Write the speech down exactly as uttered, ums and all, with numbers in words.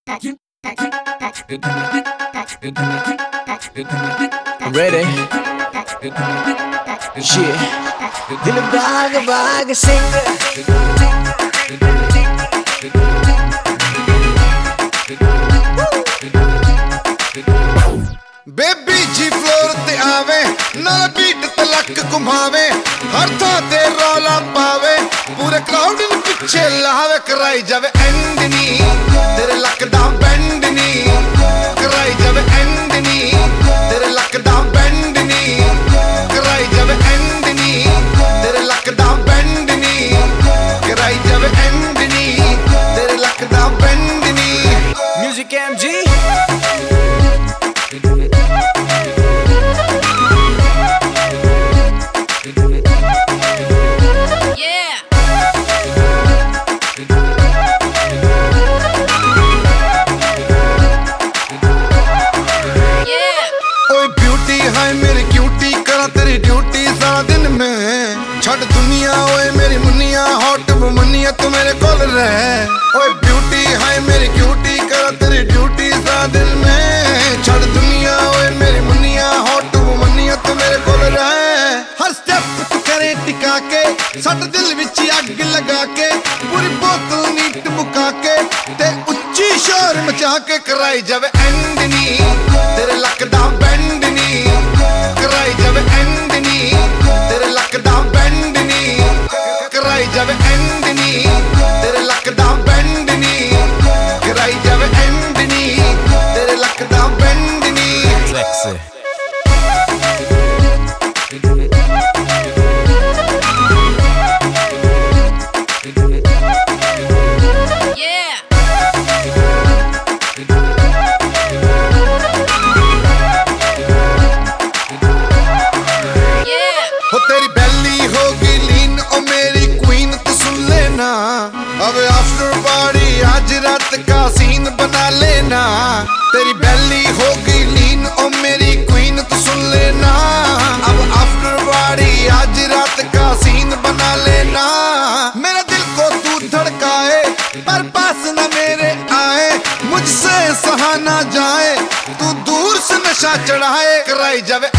Ready? Shit. Dil baag baag sing. Baby जी floor ते आवे नाल बीट ते लक घुमावे हर थां ते रौला पावे पूरे क्राउड नूं पिछे लावे कराई जावे एंड नी तेरे लक दा बैंड नी कराई जावे एंड नी तेरे लक दा बैंड नी कराई जावे एंड नी तेरे लक दा बैंड नी कराई जावे एंड नी तेरे लक दा बैंड नी Music M G. मेरी क्यूटी करा तेरी ड्यूटी सारा दिन में छड़ दुनिया ओए मेरी मुनिया हॉट वुमनिया तू मेरे कोल रह ओए ब्यूटी है मेरी क्यूटी करा तेरी ड्यूटी सारा दिन में छड़ दुनिया ओए मेरी मुनिया हॉट वुमनिया तू मेरे कोल रह हर स्टेप तू करे टिका के सट दिल विच अग लगा के पूरी बोतल नीट मुका के ते उच्ची शोर मचा के कराई जावे एंड नी तेरे लक दा बैंड नी कराई जावे एंड नी तेरे लक दा बैंड नी कराई जावे एंड नी तेरे लक दा बैंड नी कराई जावे एंड नी तेरे लक दा बैंड नी Flexi. हो तेरी बेली होगी लीन ओ मेरी क्वीन तू सुन लेना अब आफ्टर पार्टी आज रात का सीन बना लेना तेरी बेली होगी लीन ओ मेरी क्वीन तू सुन लेना अब आफ्टर पार्टी आज रात का सीन बना लेना मेरा दिल को तू धड़काए पर पास न मेरे आए मुझसे सहा ना जाए तू दूर से नशा चढ़ाए कराई जावे